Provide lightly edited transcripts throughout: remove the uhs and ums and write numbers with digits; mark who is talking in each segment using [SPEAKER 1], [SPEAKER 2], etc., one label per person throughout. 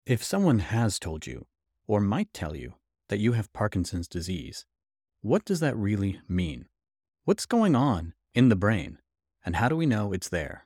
[SPEAKER 1] If someone has told you, or might tell you, that you have Parkinson's disease, what does that really mean? What's going on in the brain? And how do we know it's there?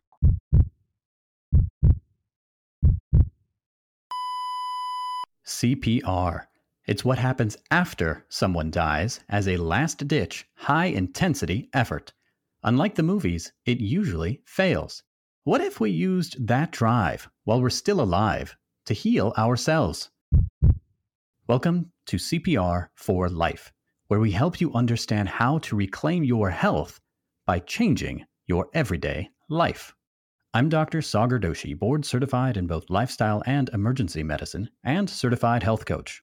[SPEAKER 1] CPR. It's what happens after someone dies as a last ditch, high intensity effort. Unlike the movies, it usually fails. What if we used that drive while we're still alive to heal ourselves? Welcome to CPR for Life, where we help you understand how to reclaim your health by changing your everyday life. I'm Dr. Sagar Doshi, board certified in both lifestyle and emergency medicine, and certified health coach.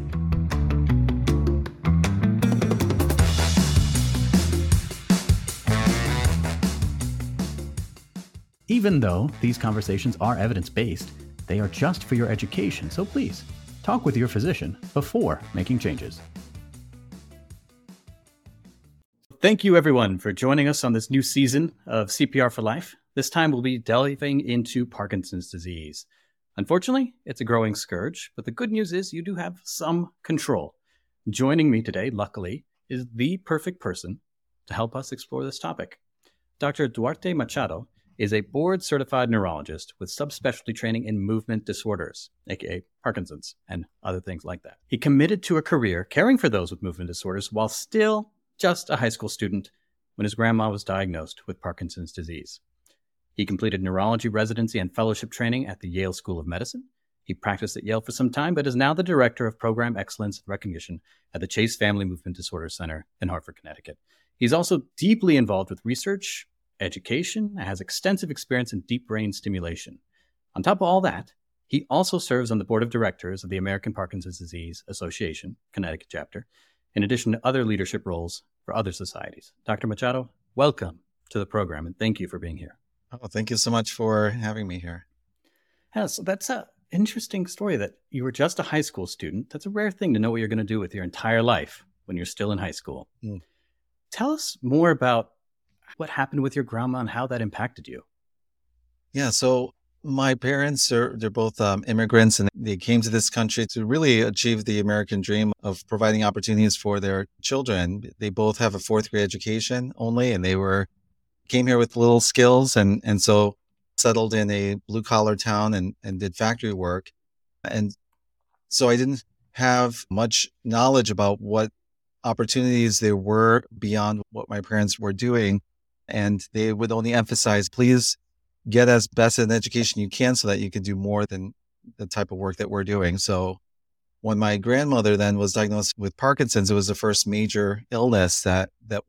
[SPEAKER 1] Even though these conversations are evidence-based, they are just for your education, so please talk with your physician before making changes. Thank you, everyone, for joining us on this new season of CPR for Life. This time we'll be delving into Parkinson's disease. Unfortunately, it's a growing scourge, but the good news is you do have some control. Joining me today, luckily, is the perfect person to help us explore this topic. Dr. Duarte Machado is a board-certified neurologist with subspecialty training in movement disorders, aka Parkinson's, and other things like that. He committed to a career caring for those with movement disorders while still just a high school student when his grandma was diagnosed with Parkinson's disease. He completed neurology residency and fellowship training at the Yale School of Medicine. He practiced at Yale for some time, but is now the director of program excellence and recognition at the Chase Family Movement Disorder Center in Hartford, Connecticut. He's also deeply involved with research, education, and has extensive experience in deep brain stimulation. On top of all that, he also serves on the board of directors of the American Parkinson's Disease Association, Connecticut chapter, in addition to other leadership roles for other societies. Dr. Machado, welcome to the program, and thank you for being here.
[SPEAKER 2] Oh, thank you so much for having me here.
[SPEAKER 1] Yeah, so that's an interesting story that you were just a high school student. That's a rare thing to know what you're going to do with your entire life when you're still in high school. Tell us more about what happened with your grandma and how that impacted you.
[SPEAKER 2] Yeah, so my parents they're both immigrants, and they came to this country to really achieve the American dream of providing opportunities for their children. They both have a fourth grade education only, and they came here with little skills and so settled in a blue collar town and did factory work. And so I didn't have much knowledge about what opportunities there were beyond what my parents were doing. And they would only emphasize, please get as best an education you can so that you can do more than the type of work that we're doing. So when my grandmother then was diagnosed with Parkinson's, it was the first major illness that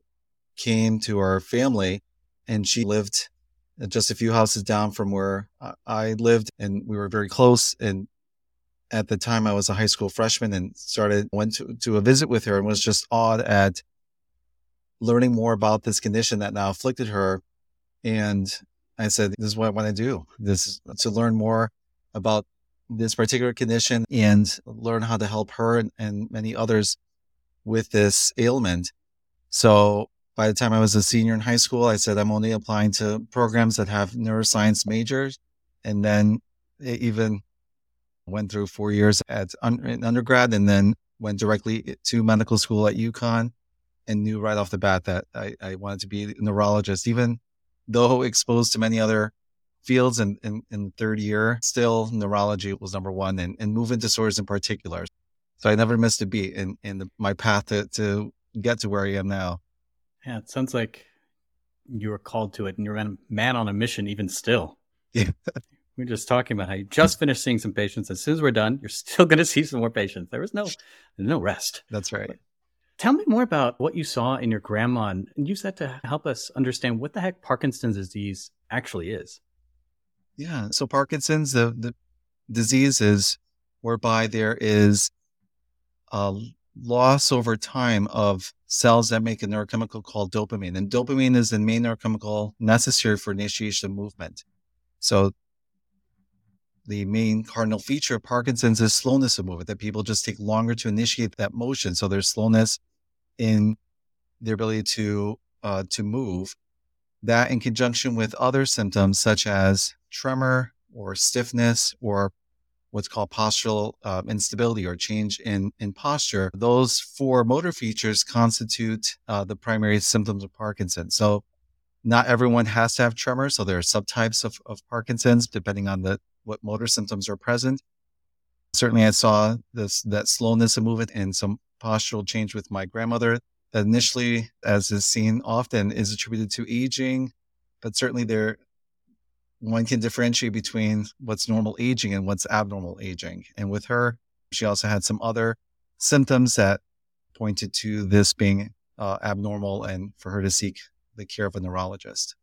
[SPEAKER 2] came to our family. And she lived just a few houses down from where I lived, and we were very close. And at the time I was a high school freshman and went to a visit with her and was just awed at learning more about this condition that now afflicted her. And I said, this is what I want to do. This is to learn more about this particular condition and learn how to help her and many others with this ailment. So by the time I was a senior in high school, I said, I'm only applying to programs that have neuroscience majors. And then it even went through 4 years in undergrad, and then went directly to medical school at UConn, and knew right off the bat that I wanted to be a neurologist, even though exposed to many other fields in the third year. Still, neurology was number one, and movement disorders in particular. So I never missed a beat in my path to get to where I am now.
[SPEAKER 1] Yeah, it sounds like you were called to it and you're a man on a mission even still.
[SPEAKER 2] Yeah.
[SPEAKER 1] We were just talking about how you just finished seeing some patients. As soon as we're done, you're still going to see some more patients. There's no rest.
[SPEAKER 2] That's right.
[SPEAKER 1] But tell me more about what you saw in your grandma, and use that to help us understand what the heck Parkinson's disease actually is.
[SPEAKER 2] Yeah. So Parkinson's, the disease is whereby there is a loss over time of cells that make a neurochemical called dopamine. And dopamine is the main neurochemical necessary for initiation of movement. So the main cardinal feature of Parkinson's is slowness of movement, that people just take longer to initiate that motion. So there's slowness in their ability to move. That, in conjunction with other symptoms such as tremor or stiffness or what's called postural instability or change in posture. Those four motor features constitute the primary symptoms of Parkinson's. So not everyone has to have tremor. So there are subtypes of Parkinson's depending on what motor symptoms are present. Certainly I saw that slowness of movement and some postural change with my grandmother that initially, as is seen often, is attributed to aging, but certainly one can differentiate between what's normal aging and what's abnormal aging. And with her, she also had some other symptoms that pointed to this being abnormal and for her to seek the care of a neurologist.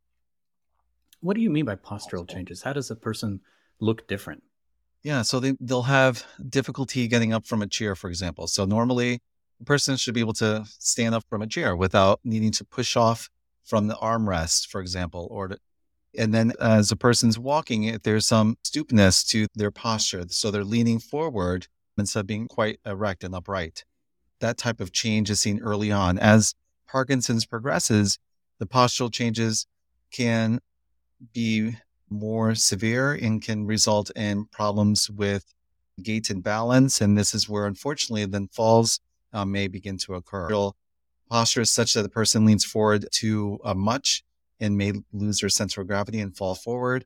[SPEAKER 1] What do you mean by postural changes? How does a person look different?
[SPEAKER 2] Yeah, so they'll have difficulty getting up from a chair, for example. So normally a person should be able to stand up from a chair without needing to push off from the armrest, for example, and then as a person's walking, there's some stoopness to their posture. So they're leaning forward instead of being quite erect and upright. That type of change is seen early on. As Parkinson's progresses, the postural changes can be more severe and can result in problems with gait and balance. And this is where, unfortunately, then falls may begin to occur. Posture is such that the person leans forward too much and may lose their center of gravity and fall forward,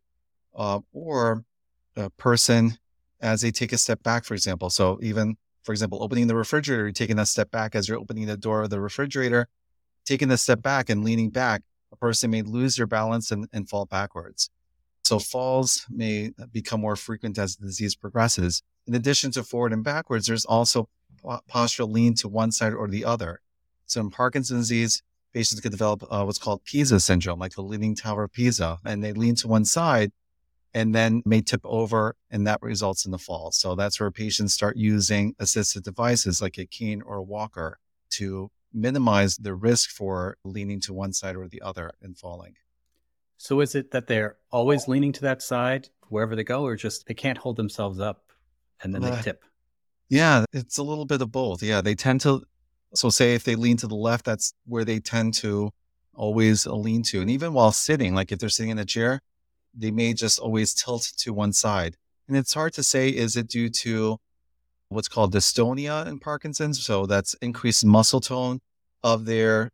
[SPEAKER 2] or a person as they take a step back, for example. So even, for example, opening the refrigerator, you're taking a step back as you're opening the door of the refrigerator, taking a step back and leaning back, a person may lose their balance and fall backwards. So falls may become more frequent as the disease progresses. In addition to forward and backwards, there's also postural lean to one side or the other. So in Parkinson's disease, patients could develop what's called Pisa syndrome, like the Leaning Tower of Pisa, and they lean to one side and then may tip over, and that results in the fall. So that's where patients start using assistive devices like a cane or a walker to minimize the risk for leaning to one side or the other and falling.
[SPEAKER 1] So is it that they're always leaning to that side wherever they go, or just they can't hold themselves up and then they tip?
[SPEAKER 2] Yeah, it's a little bit of both. Yeah, they tend to. So say if they lean to the left, that's where they tend to always lean to. And even while sitting, like if they're sitting in a chair, they may just always tilt to one side. And it's hard to say, is it due to what's called dystonia in Parkinson's? So that's increased muscle tone of the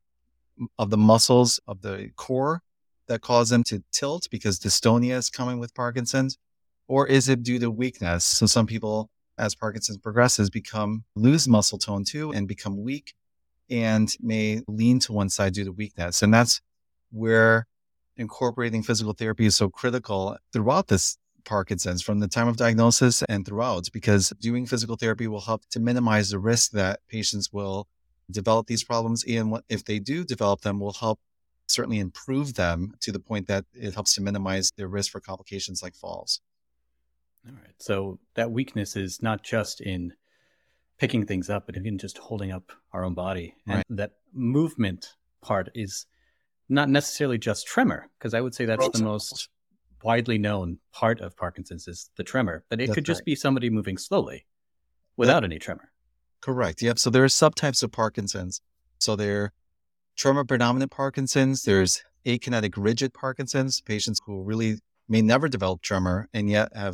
[SPEAKER 2] muscles of the core that cause them to tilt because dystonia is coming with Parkinson's? Or is it due to weakness? So some people, as Parkinson's progresses, lose muscle tone too and become weak and may lean to one side due to weakness. And that's where incorporating physical therapy is so critical throughout this Parkinson's, from the time of diagnosis and throughout, because doing physical therapy will help to minimize the risk that patients will develop these problems. And if they do develop them, will help certainly improve them to the point that it helps to minimize their risk for complications like falls.
[SPEAKER 1] All right. So that weakness is not just in picking things up, but even just holding up our own body. And
[SPEAKER 2] right.
[SPEAKER 1] That movement part is not necessarily just tremor, because I would say that's the most widely known part of Parkinson's is the tremor, but it could just be somebody moving slowly without any tremor.
[SPEAKER 2] Correct. Yep. So there are subtypes of Parkinson's. So there are tremor predominant Parkinson's. There's akinetic rigid Parkinson's, patients who really may never develop tremor and yet have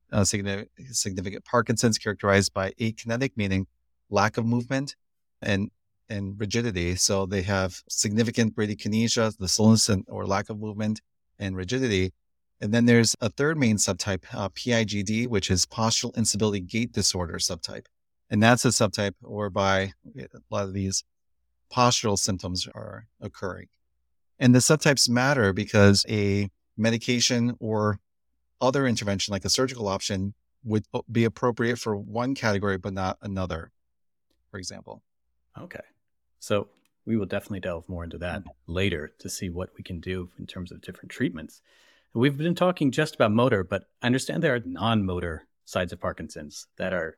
[SPEAKER 2] significant Parkinson's characterized by akinetic, meaning lack of movement, and rigidity. So they have significant bradykinesia, the slowness or lack of movement and rigidity. And then there's a third main subtype, PIGD, which is postural instability gait disorder subtype. And that's a subtype whereby a lot of these postural symptoms are occurring. And the subtypes matter because a medication or other intervention, like a surgical option, would be appropriate for one category, but not another, for example.
[SPEAKER 1] Okay. So we will definitely delve more into that later to see what we can do in terms of different treatments. We've been talking just about motor, but I understand there are non-motor sides of Parkinson's that are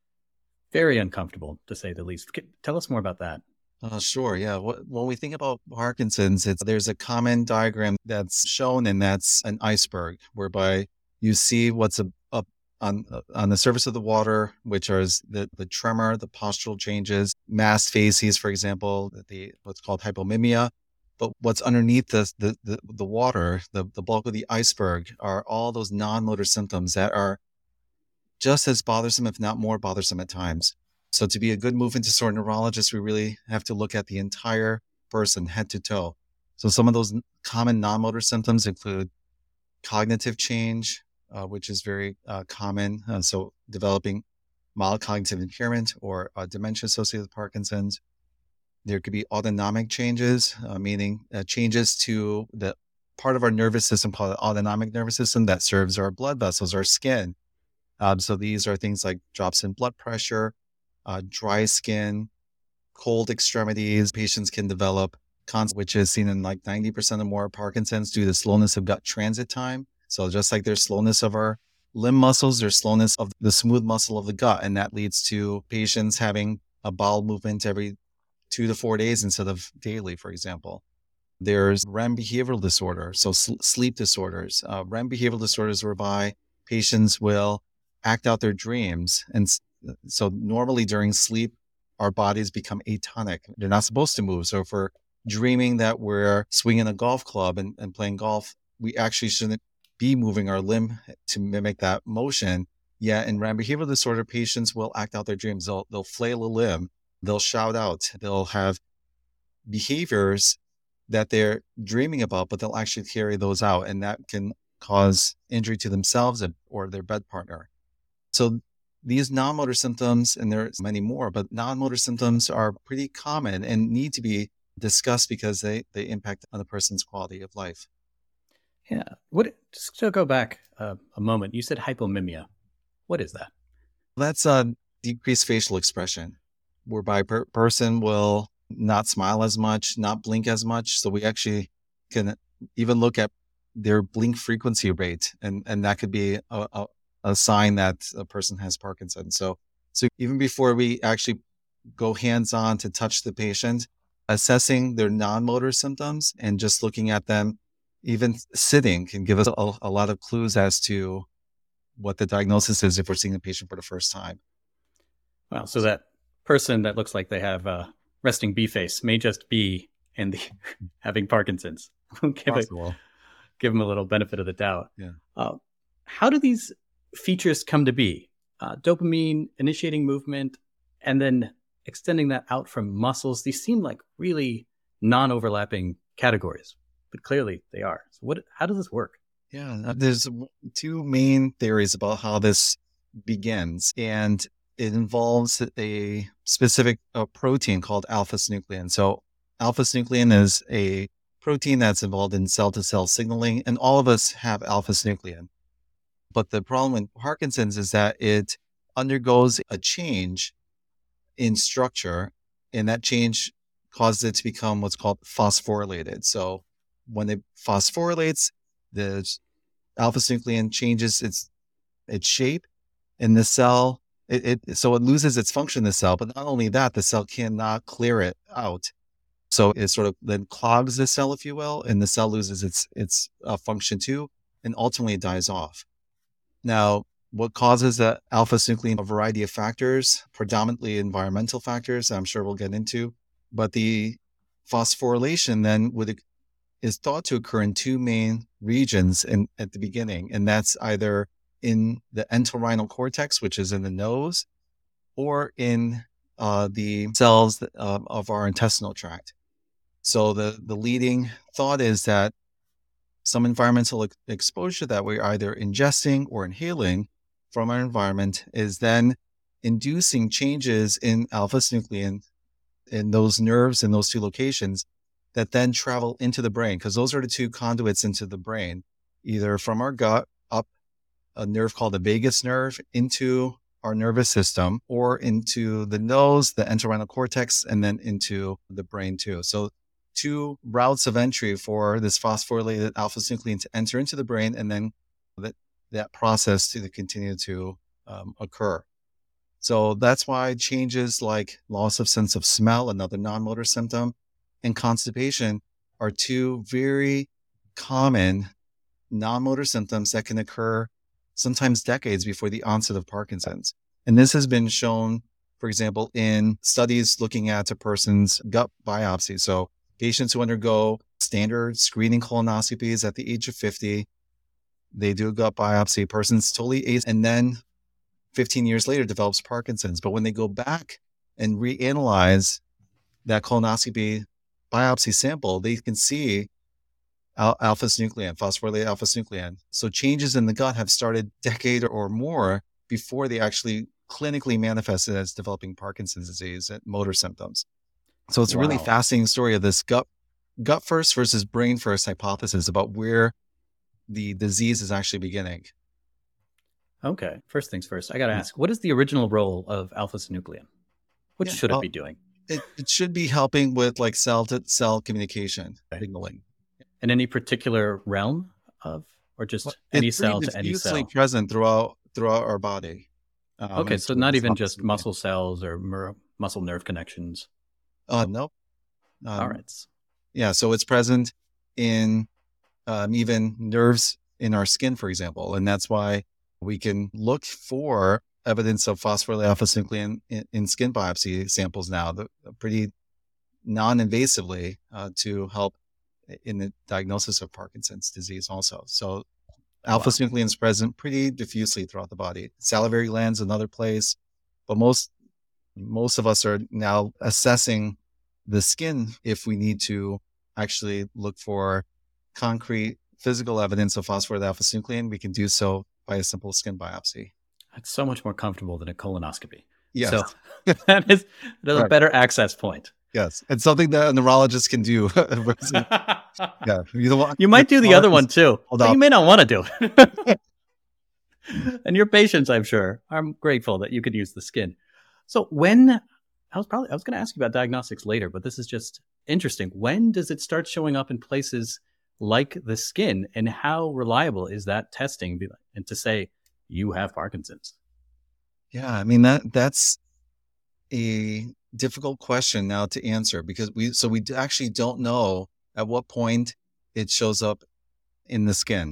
[SPEAKER 1] very uncomfortable, to say the least. Tell us more about that.
[SPEAKER 2] Sure. Yeah. When we think about Parkinson's, there's a common diagram that's shown, and that's an iceberg, whereby you see what's up on the surface of the water, which are the tremor, the postural changes, mass phases, for example, what's called hypomimia. But what's underneath the water, the bulk of the iceberg, are all those non-motor symptoms that are just as bothersome, if not more bothersome at times. So to be a good movement disorder neurologist, we really have to look at the entire person, head to toe. So some of those common non-motor symptoms include cognitive change, which is very common. So developing mild cognitive impairment or dementia associated with Parkinson's. There could be autonomic changes, meaning changes to the part of our nervous system called the autonomic nervous system that serves our blood vessels, our skin. So these are things like drops in blood pressure, dry skin, cold extremities. Patients can develop which is seen in like 90% or more Parkinson's due to slowness of gut transit time. So just like there's slowness of our limb muscles, there's slowness of the smooth muscle of the gut. And that leads to patients having a bowel movement every 2 to 4 days instead of daily, for example. There's REM behavioral disorder, so sleep disorders. REM behavioral disorders whereby patients will act out their dreams. And so normally during sleep, our bodies become atonic. They're not supposed to move. So if we're dreaming that we're swinging a golf club and playing golf, we actually shouldn't be moving our limb to mimic that motion. Yet in REM behavioral disorder, patients will act out their dreams. They'll flail a limb, they'll shout out, they'll have behaviors that they're dreaming about, but they'll actually carry those out. And that can cause injury to themselves or their bed partner. So these non-motor symptoms, and there's many more, but non-motor symptoms are pretty common and need to be discussed because they impact on a person's quality of life.
[SPEAKER 1] Yeah. Just to go back a moment, you said hypomimia. What is that?
[SPEAKER 2] That's a decreased facial expression, whereby a person will not smile as much, not blink as much. So we actually can even look at their blink frequency rate, and that could be a sign that a person has Parkinson's. So even before we actually go hands-on to touch the patient, assessing their non-motor symptoms and just looking at them, even sitting, can give us a lot of clues as to what the diagnosis is if we're seeing the patient for the first time.
[SPEAKER 1] Wow. So that person that looks like they have a resting bee face may just be having Parkinson's. Give them a little benefit of the doubt.
[SPEAKER 2] Yeah.
[SPEAKER 1] How do these features come to be? Dopamine, initiating movement, and then extending that out from muscles. These seem like really non-overlapping categories, but clearly they are. So how does this work?
[SPEAKER 2] Yeah, there's two main theories about how this begins, and it involves a specific protein called alpha-synuclein. So alpha-synuclein is a protein that's involved in cell-to-cell signaling, and all of us have alpha-synuclein. But the problem with Parkinson's is that it undergoes a change in structure, and that change causes it to become what's called phosphorylated. So when it phosphorylates, the alpha-synuclein changes its shape in the cell. So it loses its function in the cell, but not only that, the cell cannot clear it out. So it sort of then clogs the cell, if you will, and the cell loses its function too, and ultimately it dies off. Now, what causes the alpha-synuclein? A variety of factors, predominantly environmental factors, I'm sure we'll get into. But the phosphorylation then is thought to occur in two main regions at the beginning, and that's either in the entorhinal cortex, which is in the nose, or in the cells of our intestinal tract. So the leading thought is that some environmental exposure that we're either ingesting or inhaling from our environment is then inducing changes in alpha-synuclein in those nerves in those two locations that then travel into the brain, because those are the two conduits into the brain, either from our gut up a nerve called the vagus nerve into our nervous system, or into the nose, the entorhinal cortex, and then into the brain too. So two routes of entry for this phosphorylated alpha-synuclein to enter into the brain, and then that process to continue to occur. So that's why changes like loss of sense of smell, another non-motor symptom, and constipation are two very common non-motor symptoms that can occur sometimes decades before the onset of Parkinson's. And this has been shown, for example, in studies looking at a person's gut biopsy. So patients who undergo standard screening colonoscopies at the age of 50, they do a gut biopsy, person's totally and then 15 years later develops Parkinson's. But when they go back and reanalyze that colonoscopy biopsy sample, they can see alpha-synuclein, phosphorylated alpha-synuclein. So changes in the gut have started decade or more before they actually clinically manifested as developing Parkinson's disease and motor symptoms. So it's a really fascinating story of this gut first versus brain first hypothesis about where the disease is actually beginning.
[SPEAKER 1] Okay. First things first, I got to ask, what is the original role of alpha-synuclein? What should it be doing?
[SPEAKER 2] It should be helping with like cell-to-cell communication, signaling.
[SPEAKER 1] In any particular realm of, or just any cell to any cell?
[SPEAKER 2] It's present throughout our body.
[SPEAKER 1] Okay, so not even just muscle cells or muscle nerve connections.
[SPEAKER 2] Nope.
[SPEAKER 1] All right.
[SPEAKER 2] Yeah, so it's present in even nerves in our skin, for example, and that's why we can look for evidence of phosphorylated alpha-synuclein in skin biopsy samples now, pretty non-invasively to help in the diagnosis of Parkinson's disease also. So alpha-synuclein is present pretty diffusely throughout the body. Salivary glands, another place, but most of us are now assessing the skin if we need to actually look for concrete physical evidence of phosphorylated alpha-synuclein. We can do so by a simple skin biopsy.
[SPEAKER 1] That's so much more comfortable than a colonoscopy.
[SPEAKER 2] Yes.
[SPEAKER 1] So that is a better access point.
[SPEAKER 2] Yes. It's something that a neurologist can do. Yeah.
[SPEAKER 1] You might do the other one too, but you may not want to do it. And your patients, I'm sure, are grateful that you could use the skin. So I was going to ask you about diagnostics later, but this is just interesting. When does it start showing up in places like the skin, and how reliable is that testing? And to say you have Parkinson's?
[SPEAKER 2] Yeah, I mean that's a difficult question now to answer because we actually don't know at what point it shows up in the skin.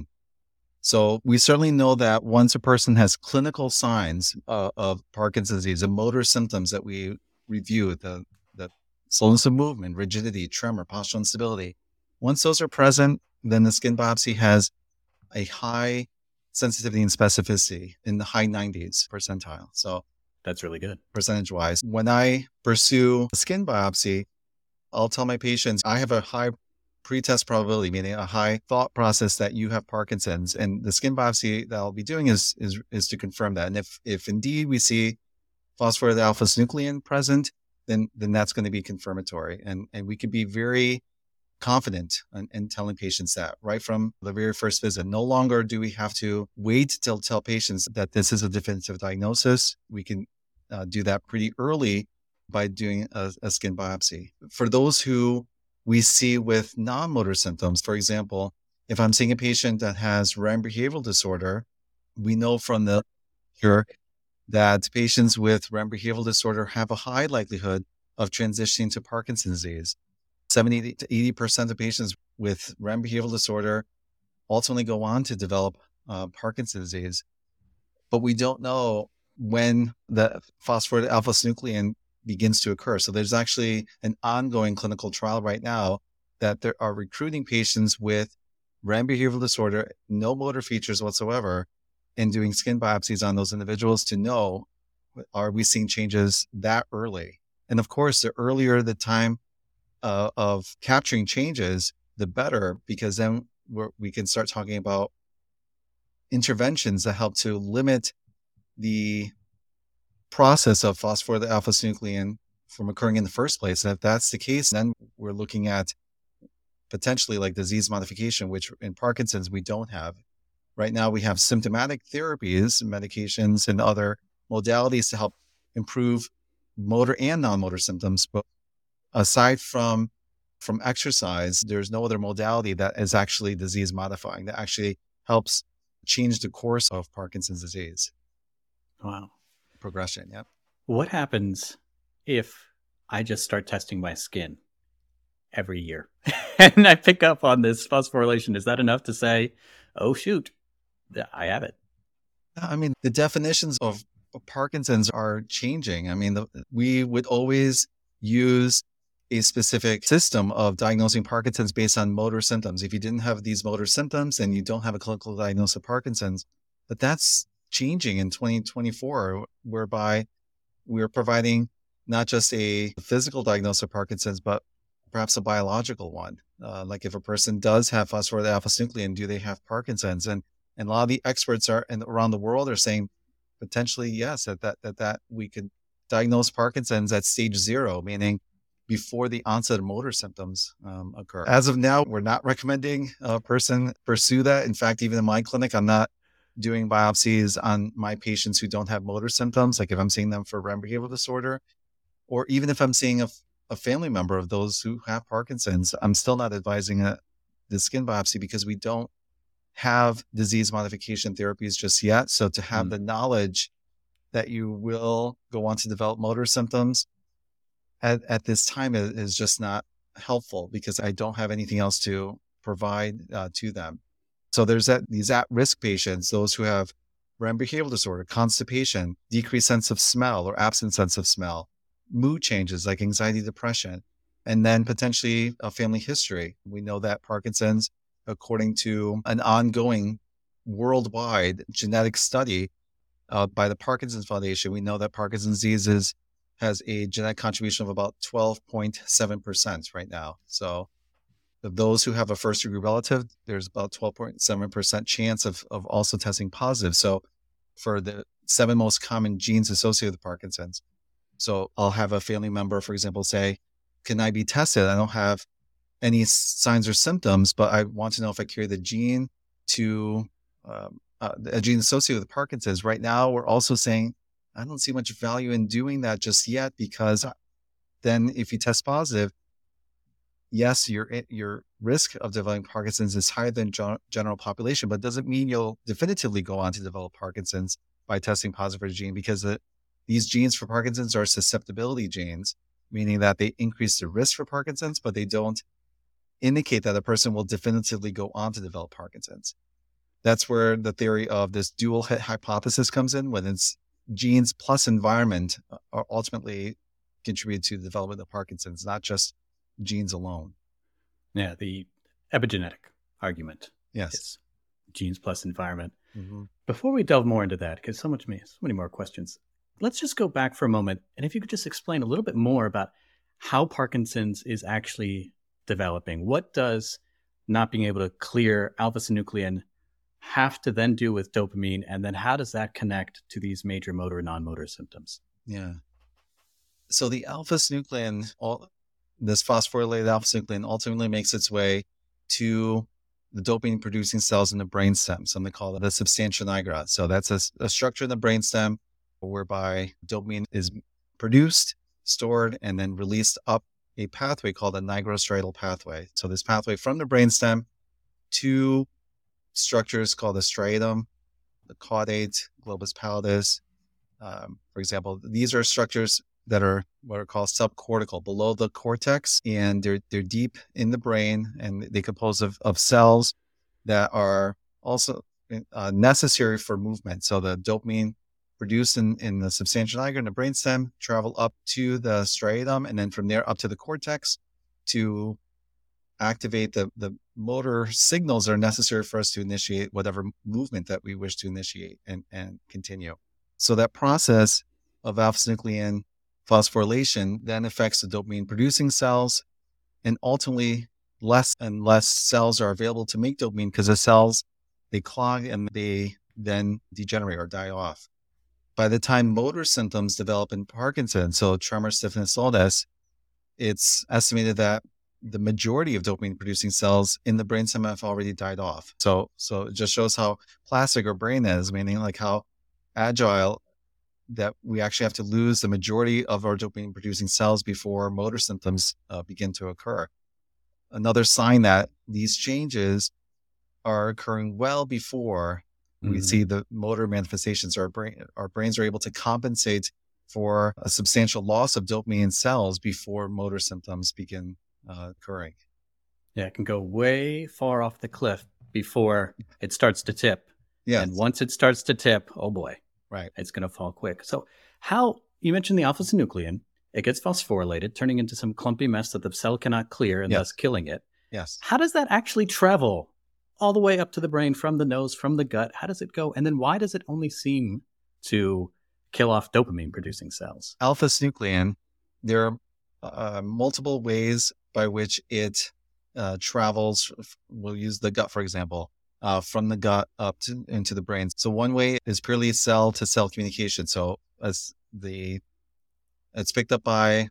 [SPEAKER 2] So we certainly know that once a person has clinical signs of Parkinson's disease, the motor symptoms that we review, the slowness of movement, rigidity, tremor, postural instability, once those are present, then the skin biopsy has a high sensitivity and specificity in the high 90s percentile. So
[SPEAKER 1] that's really good.
[SPEAKER 2] Percentage wise. When I pursue a skin biopsy, I'll tell my patients I have a high pretest probability, meaning a high thought process that you have Parkinson's. And the skin biopsy that I'll be doing is to confirm that. And if indeed we see phosphorylated alpha-synuclein present, then that's going to be confirmatory. And we can be very confident in telling patients that right from the very first visit. No longer do we have to wait to tell patients that this is a definitive diagnosis. We can do that pretty early by doing a skin biopsy. For those who we see with non-motor symptoms, for example, if I'm seeing a patient that has REM behavioral disorder, we know from the literature that patients with REM behavioral disorder have a high likelihood of transitioning to Parkinson's disease. 70 to 80% of patients with REM behavioral disorder ultimately go on to develop Parkinson's disease. But we don't know when the phosphorylated alpha-synuclein begins to occur. So there's actually an ongoing clinical trial right now that there are recruiting patients with REM behavioral disorder, no motor features whatsoever, and doing skin biopsies on those individuals to know, are we seeing changes that early? And of course, the earlier the time of capturing changes, the better, because then we can start talking about interventions that help to limit the process of phosphorylated alpha-synuclein from occurring in the first place. And if that's the case, then we're looking at potentially like disease modification, which in Parkinson's we don't have. Right now we have symptomatic therapies, medications, and other modalities to help improve motor and non-motor symptoms. But aside from exercise, there's no other modality that is actually disease modifying, that actually helps change the course of Parkinson's disease.
[SPEAKER 1] Wow.
[SPEAKER 2] Progression, yeah.
[SPEAKER 1] What happens if I just start testing my skin every year and I pick up on this phosphorylation? Is that enough to say, oh, shoot, I have it?
[SPEAKER 2] I mean, the definitions of Parkinson's are changing. I mean, we would always use a specific system of diagnosing Parkinson's based on motor symptoms. If you didn't have these motor symptoms, then you don't have a clinical diagnosis of Parkinson's. But that's changing in 2024, whereby we're providing not just a physical diagnosis of Parkinson's, but perhaps a biological one. Like if a person does have phosphorylated alpha-synuclein, do they have Parkinson's? And a lot of the experts around the world are saying potentially yes, that we could diagnose Parkinson's at stage 0, meaning before the onset of motor symptoms occur. As of now, we're not recommending a person pursue that. In fact, even in my clinic, I'm not doing biopsies on my patients who don't have motor symptoms. Like if I'm seeing them for REM behavioral disorder, or even if I'm seeing a family member of those who have Parkinson's, I'm still not advising the skin biopsy because we don't have disease modification therapies just yet. So to have the knowledge that you will go on to develop motor symptoms at this time is just not helpful because I don't have anything else to provide to them. So there's these at-risk patients, those who have REM behavioral disorder, constipation, decreased sense of smell or absent sense of smell, mood changes like anxiety, depression, and then potentially a family history. We know that Parkinson's, according to an ongoing worldwide genetic study by the Parkinson's Foundation, we know that Parkinson's disease has a genetic contribution of about 12.7% right now. So of those who have a first-degree relative, there's about 12.7% chance of also testing positive. So for the 7 most common genes associated with Parkinson's. So I'll have a family member, for example, say, can I be tested? I don't have any signs or symptoms, but I want to know if I carry the gene to a gene associated with Parkinson's. Right now, we're also saying, I don't see much value in doing that just yet, because then if you test positive, yes, your risk of developing Parkinson's is higher than general population, but doesn't mean you'll definitively go on to develop Parkinson's by testing positive for the gene, because these genes for Parkinson's are susceptibility genes, meaning that they increase the risk for Parkinson's, but they don't indicate that a person will definitively go on to develop Parkinson's. That's where the theory of this dual hit hypothesis comes in, when it's genes plus environment are ultimately contribute to the development of Parkinson's, not just genes alone.
[SPEAKER 1] Yeah, the epigenetic argument.
[SPEAKER 2] Yes.
[SPEAKER 1] Is genes plus environment.
[SPEAKER 2] Mm-hmm.
[SPEAKER 1] Before we delve more into that, because so many more questions, let's just go back for a moment. And if you could just explain a little bit more about how Parkinson's is actually developing. What does not being able to clear alpha-synuclein have to then do with dopamine? And then how does that connect to these major motor and non-motor symptoms?
[SPEAKER 2] Yeah. So the alpha-synuclein, this phosphorylated alpha-synuclein ultimately makes its way to the dopamine-producing cells in the brainstem, something called the substantia nigra. So that's a structure in the brainstem whereby dopamine is produced, stored, and then released up a pathway called the nigrostriatal pathway. So this pathway from the brainstem to structures called the striatum, the caudate, globus pallidus. For example, these are structures that are what are called subcortical, below the cortex, and they're deep in the brain, and they compose of cells that are also necessary for movement. So the dopamine produced in the substantia nigra in the brainstem travel up to the striatum, and then from there up to the cortex to activate the motor signals that are necessary for us to initiate whatever movement that we wish to initiate and continue. So that process of alpha-synuclein phosphorylation then affects the dopamine producing cells, and ultimately less and less cells are available to make dopamine because the cells, they clog and they then degenerate or die off. By the time motor symptoms develop in Parkinson's, so tremor, stiffness, slowness, it's estimated that the majority of dopamine producing cells in the brainstem have already died off. So it just shows how plastic our brain is, meaning like how agile that we actually have to lose the majority of our dopamine producing cells before motor symptoms begin to occur. Another sign that these changes are occurring well before we see the motor manifestations. Our brains are able to compensate for a substantial loss of dopamine cells before motor symptoms begin occurring.
[SPEAKER 1] Yeah, it can go way far off the cliff before it starts to tip.
[SPEAKER 2] Yes.
[SPEAKER 1] And once it starts to tip, oh boy,
[SPEAKER 2] right,
[SPEAKER 1] it's going to fall quick. So how, you mentioned the alpha-synuclein, it gets phosphorylated, turning into some clumpy mess that the cell cannot clear and thus killing it.
[SPEAKER 2] Yes.
[SPEAKER 1] How does that actually travel all the way up to the brain, from the nose, from the gut? How does it go? And then why does it only seem to kill off dopamine-producing cells?
[SPEAKER 2] Alpha-synuclein, there are multiple ways by which it travels. We'll use the gut, for example, from the gut up into the brain. So one way is purely cell-to-cell communication. So it's picked up by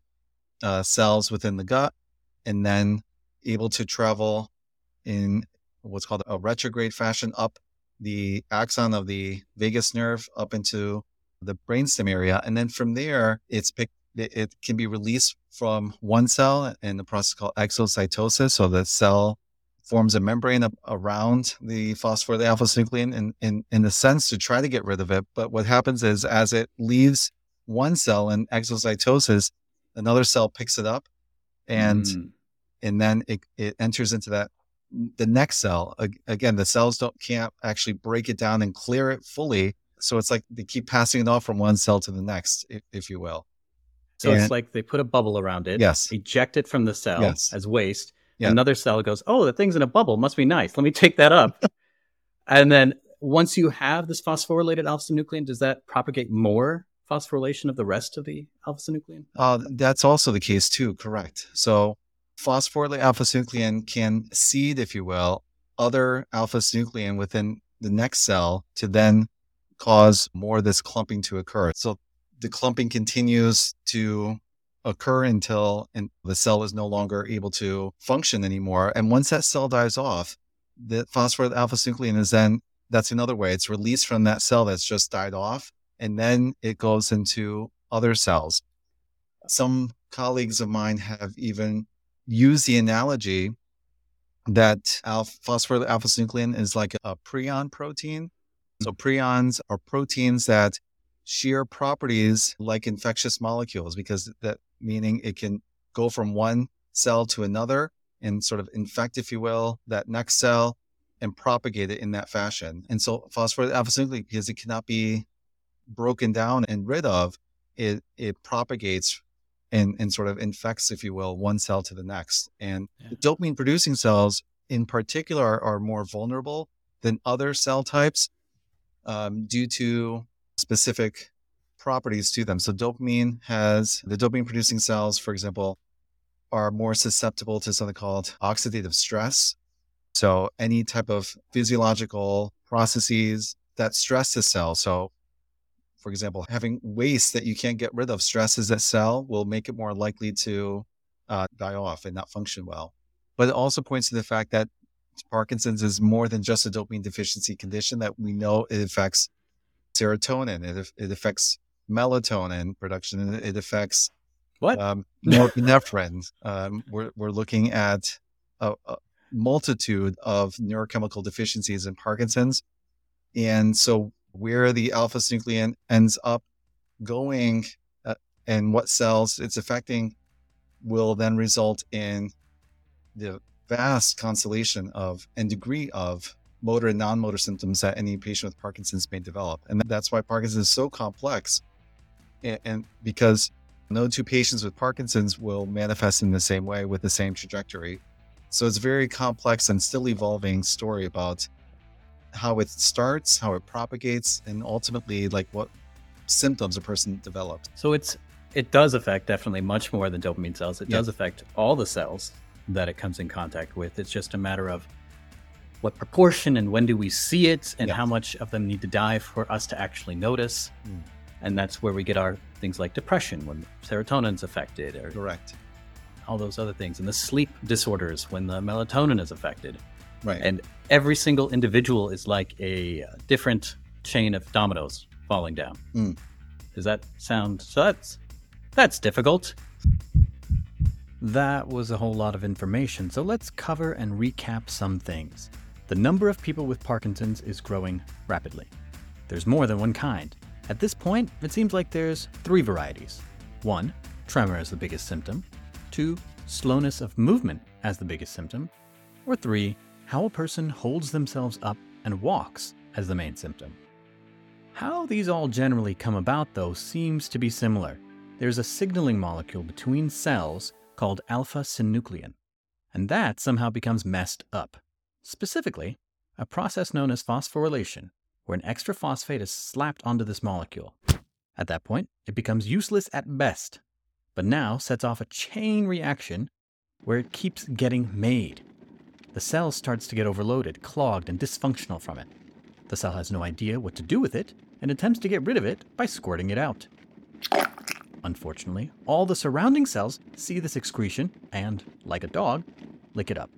[SPEAKER 2] cells within the gut and then able to travel in what's called a retrograde fashion up the axon of the vagus nerve up into the brainstem area. And then from there, it can be released from one cell in the process called exocytosis. So the cell forms a membrane around the phosphorylated alpha-synuclein in the sense to try to get rid of it. But what happens is as it leaves one cell in exocytosis, another cell picks it up and then it enters into the next cell. Again, the cells can't actually break it down and clear it fully. So it's like they keep passing it off from one cell to the next, if you will.
[SPEAKER 1] So it's like they put a bubble around it,
[SPEAKER 2] yes,
[SPEAKER 1] eject it from the cell as waste.
[SPEAKER 2] Yeah.
[SPEAKER 1] Another cell goes, oh, the thing's in a bubble. Must be nice. Let me take that up. And then once you have this phosphorylated alpha-synuclein, does that propagate more phosphorylation of the rest of the alpha-synuclein?
[SPEAKER 2] That's also the case too, correct. So phosphorylated alpha-synuclein can seed, if you will, other alpha-synuclein within the next cell to then cause more of this clumping to occur. So the clumping continues to occur until the cell is no longer able to function anymore. And once that cell dies off, the phosphorylated alpha-synuclein is then, that's another way, it's released from that cell that's just died off, and then it goes into other cells. Some colleagues of mine have even used the analogy that phosphorylated alpha-synuclein is like a prion protein. So prions are proteins that share properties like infectious molecules, because that meaning it can go from one cell to another and sort of infect, if you will, that next cell and propagate it in that fashion. And so phosphorylated alpha-synuclein, because it cannot be broken down and rid of, it propagates and sort of infects, if you will, one cell to the next. And the dopamine producing cells in particular are more vulnerable than other cell types due to specific properties to them. So the dopamine producing cells, for example, are more susceptible to something called oxidative stress. So any type of physiological processes that stress the cell. So for example, having waste that you can't get rid of stresses that cell, will make it more likely to die off and not function well. But it also points to the fact that Parkinson's is more than just a dopamine deficiency condition, that we know it affects serotonin, it affects melatonin production, it affects norepinephrine. We're looking at a multitude of neurochemical deficiencies in Parkinson's. And so where the alpha-synuclein ends up going and what cells it's affecting will then result in the vast constellation of and degree of motor and non-motor symptoms that any patient with Parkinson's may develop. And that's why Parkinson's is so complex. And because no two patients with Parkinson's will manifest in the same way with the same trajectory. So it's a very complex and still evolving story about how it starts, how it propagates, and ultimately like what symptoms a person develops.
[SPEAKER 1] So it does affect definitely much more than dopamine cells. It does affect all the cells that it comes in contact with. It's just a matter of what proportion and when do we see it and how much of them need to die for us to actually notice. And that's where we get our things like depression when serotonin's affected, or
[SPEAKER 2] correct,
[SPEAKER 1] all those other things, and the sleep disorders when the melatonin is affected.
[SPEAKER 2] Right.
[SPEAKER 1] And every single individual is like a different chain of dominoes falling down. Does that sound, so that's difficult. That was a whole lot of information, so let's cover and recap some things. The number of people with Parkinson's is growing rapidly. There's more than one kind. At this point, it seems like there's 3 varieties. 1, tremor as the biggest symptom. 2, slowness of movement as the biggest symptom. Or 3, how a person holds themselves up and walks as the main symptom. How these all generally come about, though, seems to be similar. There's a signaling molecule between cells called alpha-synuclein, and that somehow becomes messed up. Specifically, a process known as phosphorylation, where an extra phosphate is slapped onto this molecule. At that point, it becomes useless at best, but now sets off a chain reaction where it keeps getting made. The cell starts to get overloaded, clogged, and dysfunctional from it. The cell has no idea what to do with it and attempts to get rid of it by squirting it out. Unfortunately, all the surrounding cells see this excretion and, like a dog, lick it up.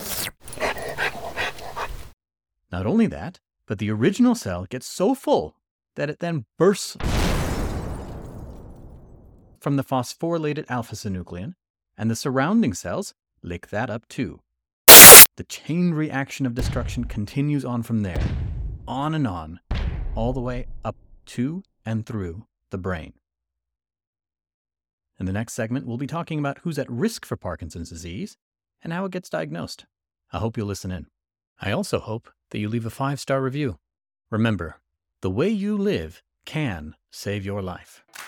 [SPEAKER 1] Not only that, but the original cell gets so full that it then bursts from the phosphorylated alpha-synuclein, and the surrounding cells lick that up too. The chain reaction of destruction continues on from there, on and on, all the way up to and through the brain. In the next segment, we'll be talking about who's at risk for Parkinson's disease and how it gets diagnosed. I hope you'll listen in. I also hope that you leave a 5-star review. Remember, the way you live can save your life.